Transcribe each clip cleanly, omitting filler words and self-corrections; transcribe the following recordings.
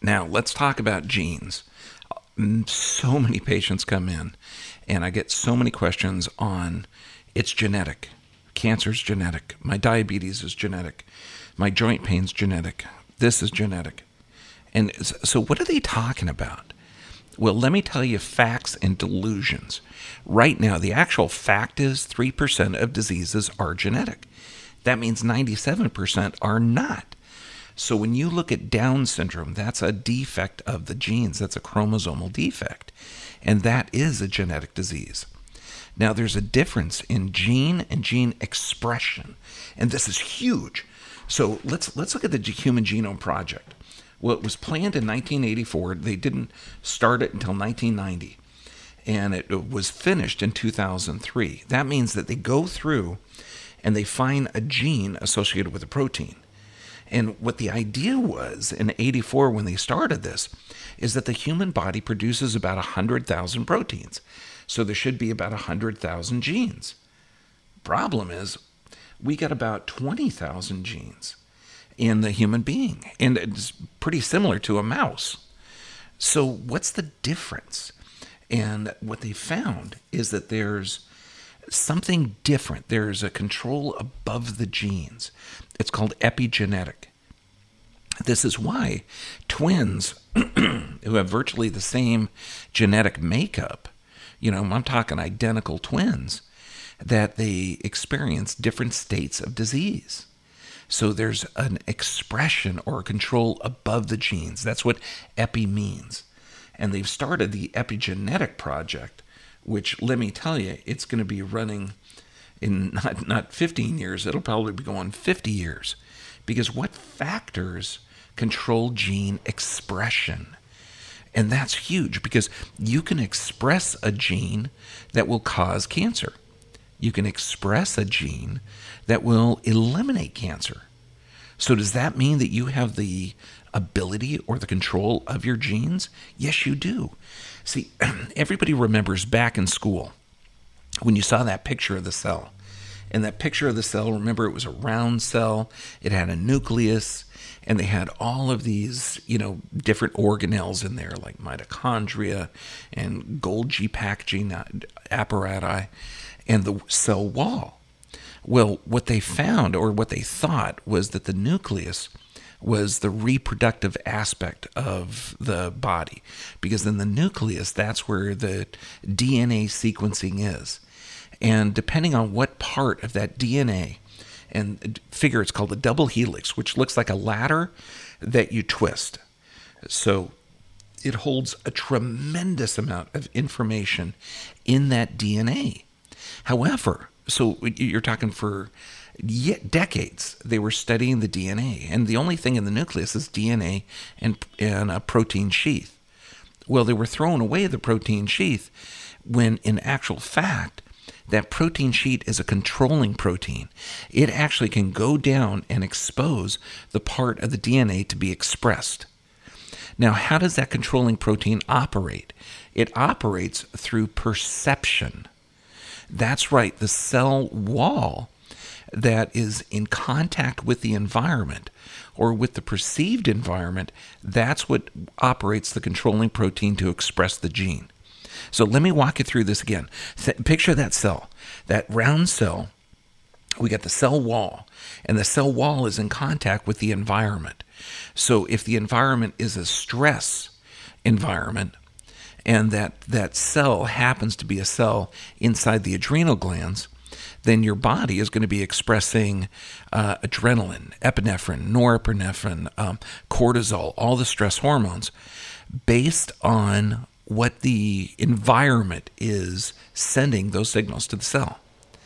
Now, let's talk about genes. So many patients come in, and I get so many questions on it's genetic. Cancer's genetic. My diabetes is genetic. My joint pain's genetic. This is genetic. And so what are they talking about? Well, let me tell you facts and delusions. Right now, the actual fact is 3% of diseases are genetic. That means 97% are not. So when you look at Down syndrome, that's a defect of the genes. That's a chromosomal defect. And that is a genetic disease. Now, there's a difference in gene and gene expression. And this is huge. So let's look at the Human Genome Project. Well, it was planned in 1984. They didn't start it until 1990. And it was finished in 2003. That means that they go through and they find a gene associated with a protein. And what the idea was in 84 when they started this is that the human body produces about 100,000 proteins. So there should be about 100,000 genes. Problem is, we got about 20,000 genes in the human being. And it's pretty similar to a mouse. So what's the difference? And what they found is that there's something different. There's a control above the genes. It's called epigenetic. This is why twins who have virtually the same genetic makeup, I'm talking identical twins, that they experience different states of disease. So there's an expression or a control above the genes. That's what epi means. And they've started the epigenetic project, which, let me tell you, it's going to be running in not 15 years. It'll probably be going 50 years. Because what factors control gene expression? And that's huge because you can express a gene that will cause cancer. You can express a gene that will eliminate cancer. So does that mean that you have the ability or the control of your genes? Yes, you do. See, everybody remembers back in school when you saw that picture of the cell. And that picture of the cell, remember, it was a round cell. It had a nucleus, and they had all of these, different organelles in there, like mitochondria and Golgi packaging apparatus, and the cell wall. Well, what they found, or what they thought, was that the nucleus was the reproductive aspect of the body. Because in the nucleus, that's where the DNA sequencing is. And depending on what part of that DNA, and figure it's called a double helix, which looks like a ladder that you twist. So it holds a tremendous amount of information in that DNA. However, so you're talking for decades, they were studying the DNA. And the only thing in the nucleus is DNA and a protein sheath. Well, they were throwing away the protein sheath when in actual fact, that protein sheet is a controlling protein. It actually can go down and expose the part of the DNA to be expressed. Now, how does that controlling protein operate? It operates through perception. That's right, the cell wall that is in contact with the environment or with the perceived environment, that's what operates the controlling protein to express the gene. So let me walk you through this again. Picture that cell, that round cell. We got the cell wall, and the cell wall is in contact with the environment. So if the environment is a stress environment, and that cell happens to be a cell inside the adrenal glands, then your body is going to be expressing adrenaline, epinephrine, norepinephrine, cortisol, all the stress hormones based on what the environment is sending those signals to the cell.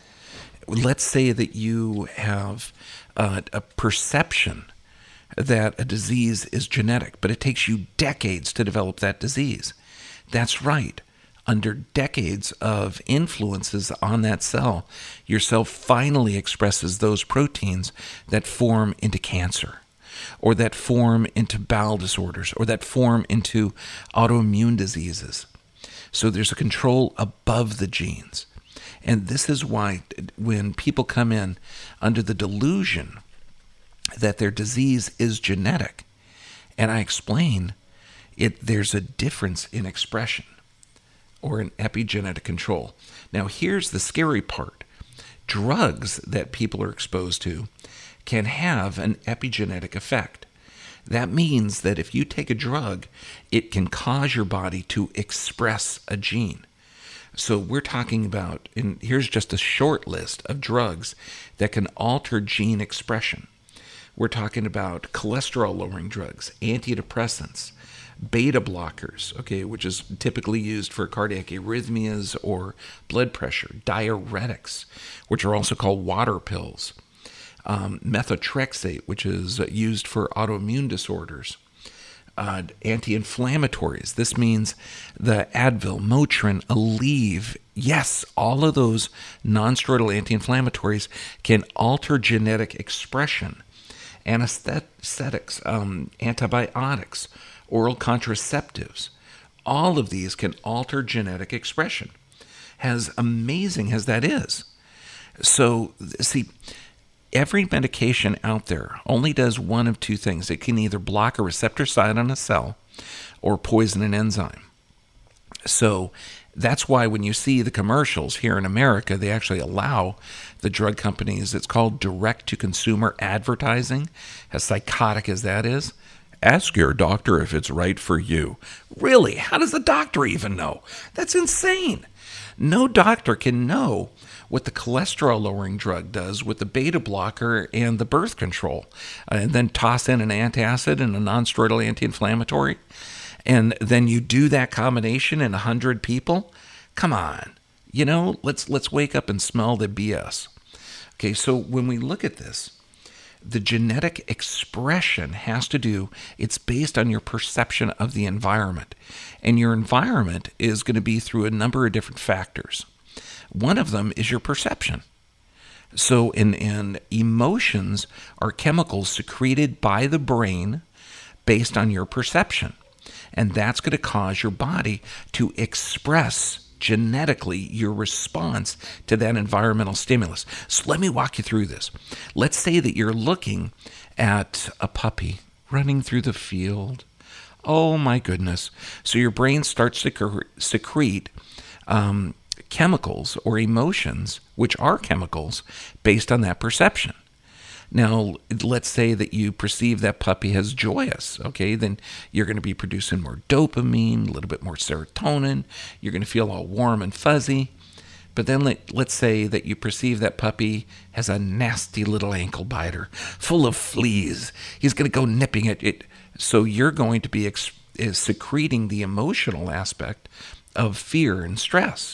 Let's say that you have a perception that a disease is genetic, but it takes you decades to develop that disease. That's right. Under decades of influences on that cell, your cell finally expresses those proteins that form into cancer, or that form into bowel disorders, or that form into autoimmune diseases. So there's a control above the genes. And this is why when people come in under the delusion that their disease is genetic, and I explain There's a difference in expression or in epigenetic control. Now, here's the scary part. Drugs that people are exposed to can have an epigenetic effect. That means that if you take a drug, it can cause your body to express a gene. So we're talking about, and here's just a short list of drugs that can alter gene expression. We're talking about cholesterol-lowering drugs, antidepressants, beta blockers, okay, which is typically used for cardiac arrhythmias or blood pressure, diuretics, which are also called water pills, methotrexate, which is used for autoimmune disorders, anti-inflammatories. This means the Advil, Motrin, Aleve. Yes, all of those non-steroidal anti-inflammatories can alter genetic expression. Anesthetics, antibiotics, oral contraceptives. All of these can alter genetic expression. As amazing as that is. So, see, every medication out there only does one of two things. It can either block a receptor site on a cell or poison an enzyme. So that's why when you see the commercials here in America, they actually allow the drug companies, it's called direct-to-consumer advertising, as psychotic as that is. Ask your doctor if it's right for you. Really? How does the doctor even know? That's insane. No doctor can know what the cholesterol-lowering drug does with the beta blocker and the birth control, and then toss in an antacid and a non-steroidal anti-inflammatory, and then you do that combination in 100 people? Come on. You know, let's wake up and smell the BS. Okay, so when we look at this, the genetic expression has to do, it's based on your perception of the environment. And your environment is going to be through a number of different factors. One of them is your perception. So in emotions are chemicals secreted by the brain based on your perception. And that's going to cause your body to express genetically your response to that environmental stimulus. So let me walk you through this. Let's say that you're looking at a puppy running through the field. Oh my goodness. So your brain starts to secrete chemicals or emotions, which are chemicals, based on that perception. Now, let's say that you perceive that puppy as joyous, okay? Then you're going to be producing more dopamine, a little bit more serotonin. You're going to feel all warm and fuzzy. But then let's say that you perceive that puppy has a nasty little ankle biter full of fleas. He's going to go nipping at it. So you're going to be secreting the emotional aspect of fear and stress.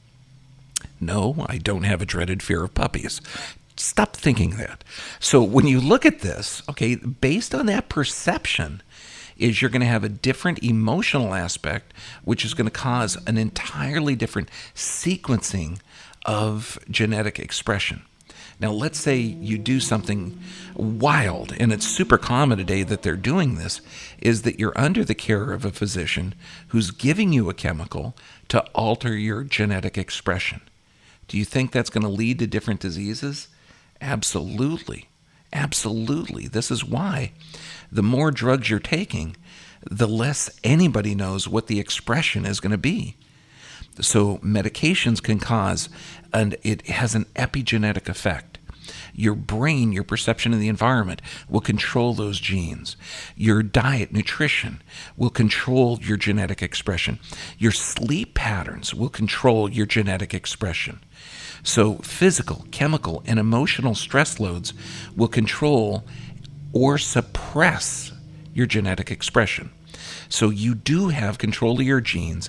No, I don't have a dreaded fear of puppies. Stop thinking that. So when you look at this, okay, based on that perception, is you're going to have a different emotional aspect, which is going to cause an entirely different sequencing of genetic expression. Now, let's say you do something wild, and it's super common today that they're doing this, is that you're under the care of a physician who's giving you a chemical to alter your genetic expression. Do you think that's going to lead to different diseases? Absolutely. Absolutely. This is why the more drugs you're taking, the less anybody knows what the expression is going to be. So medications can cause, and it has an epigenetic effect. Your brain, your perception of the environment will control those genes. Your diet, nutrition will control your genetic expression. Your sleep patterns will control your genetic expression. So physical, chemical, and emotional stress loads will control or suppress your genetic expression. So you do have control of your genes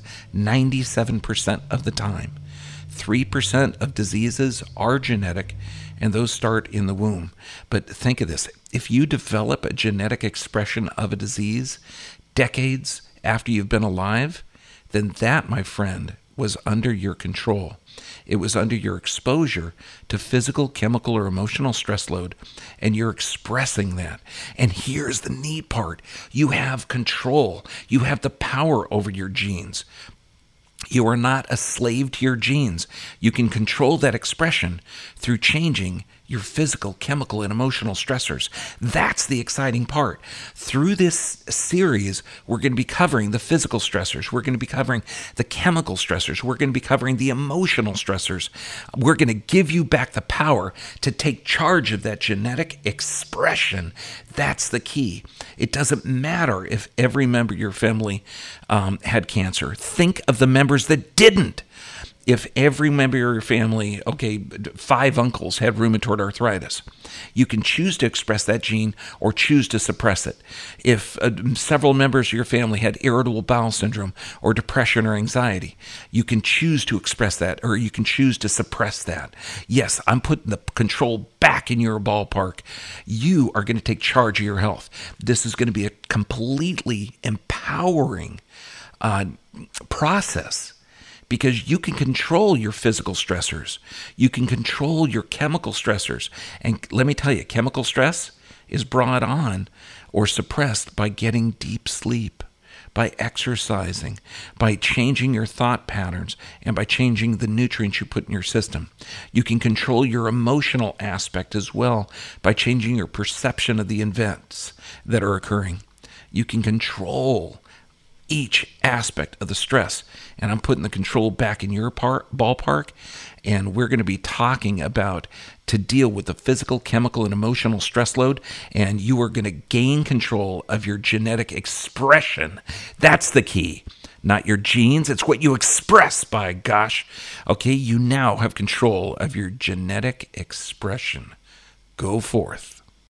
97% of the time. 3% of diseases are genetic, and those start in the womb. But think of this. If you develop a genetic expression of a disease decades after you've been alive, then that, my friend, was under your control. It was under your exposure to physical, chemical, or emotional stress load, and you're expressing that. And here's the neat part. You have control. You have the power over your genes. You are not a slave to your genes. You can control that expression through changing your physical, chemical, and emotional stressors. That's the exciting part. Through this series, we're going to be covering the physical stressors. We're going to be covering the chemical stressors. We're going to be covering the emotional stressors. We're going to give you back the power to take charge of that genetic expression. That's the key. It doesn't matter if every member of your family had cancer. Think of the members that didn't. If every member of your family, 5 uncles had rheumatoid arthritis, you can choose to express that gene or choose to suppress it. If several members of your family had irritable bowel syndrome or depression or anxiety, you can choose to express that or you can choose to suppress that. Yes, I'm putting the control back in your ballpark. You are going to take charge of your health. This is going to be a completely empowering process, because you can control your physical stressors. You can control your chemical stressors. And let me tell you, chemical stress is brought on or suppressed by getting deep sleep, by exercising, by changing your thought patterns, and by changing the nutrients you put in your system. You can control your emotional aspect as well by changing your perception of the events that are occurring. You can control each aspect of the stress. And I'm putting the control back in your ballpark. And we're going to be talking about to deal with the physical, chemical, and emotional stress load. And you are going to gain control of your genetic expression. That's the key. Not your genes. It's what you express, by gosh. Okay, you now have control of your genetic expression. Go forth.